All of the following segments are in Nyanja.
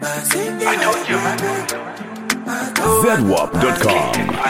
I told you, man. ZWAP.com.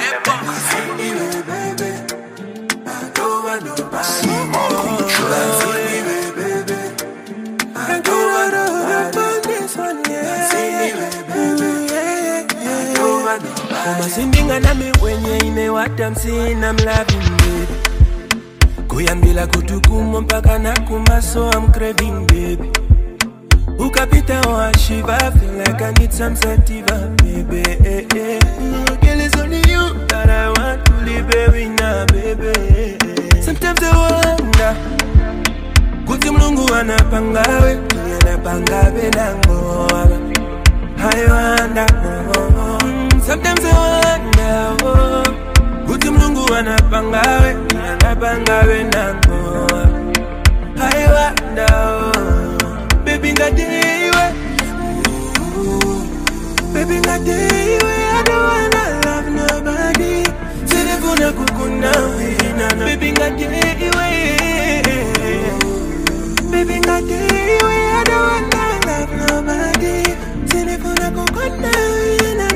Umasindinga nami wenye imewata msina mlaving baby. Kuyambila kutukumo mpaka nakumaso I'm craving baby. Ukapita wa shiva feel like I need some sativa baby. Girl, it's only you that I want to live baby now baby. Sometimes I wonder kuti mlungu anapangawe anapangawe nangoa. I wonder sometimes I wonder kuti mlungu anapangawe anapangawe nangoa. I wonder baby ngadiwe baby ngadiwe I don't wanna love nobody telefona kukuna wina baby ngadiwe baby ngadiwe I don't wanna love nobody telefona kukuna wina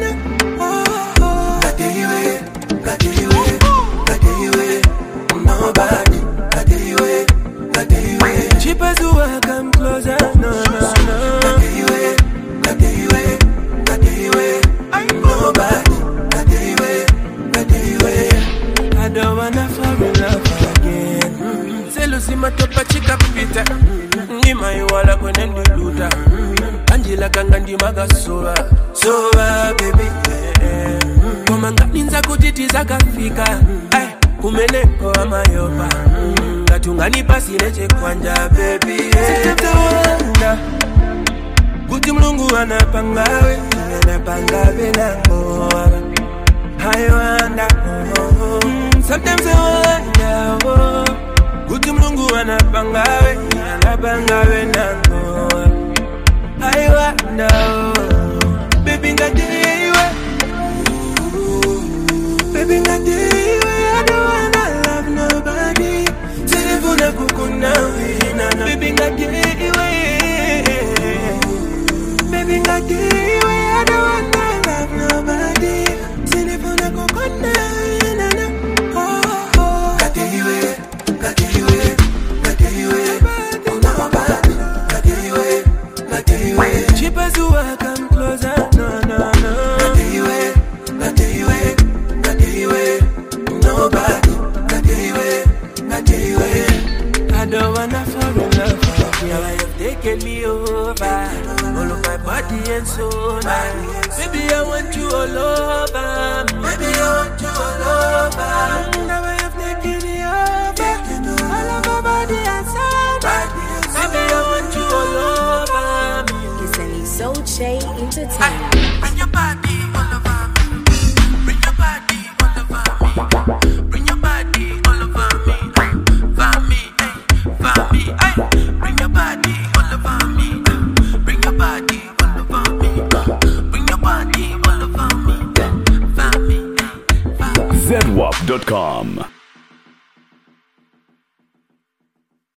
ngadiwe ngadiwe ngadiwe nobody ngadiwe ngadiwe cheap as you are come closer no ngadiwe ngadiwe ngadiwe nobody ngadiwe ngadiwe I don't wanna fall in love again selusi matopa chika pita ngima iwala kwenye ndiluta Angela kanga ndimaga soba baby Koma nganinza kutitiza kafika kumeneko amayoba Ngatungani pasi neche kwanja baby Sitawanda kuti mlungu anapangawe anapangawe nangoa I wonder sometimes I wonder kuti mlungu anapangawe anapangawe nangoa I wonder baby ngadiwe baby ngadiwe I don't wanna love nobody telefona kukuna wina baby ngadiwe baby ngadiwe I don't wanna love nobody telefona kukuna wina ngadiwe ngadiwe ngadiwe nobody ngadiwe ngadiwe cheap as you are come closer no ngadiwe ngadiwe ngadiwe nobody ngadiwe ngadiwe I don't wanna fall in love again. I have taken me over all of my body and soul. Baby, I want you all over. Baby, I want you all over. Now I have taken me over all of my body and soul. Baby, I want you all over. Listening Soul J Entertainment. Bring your body all over me. Bring your body all over me. Bring your body all over me. For me, for me, bring your body all over me. Bring your body all over me. Bring your body all over me. For me, for me. ZWAP.com.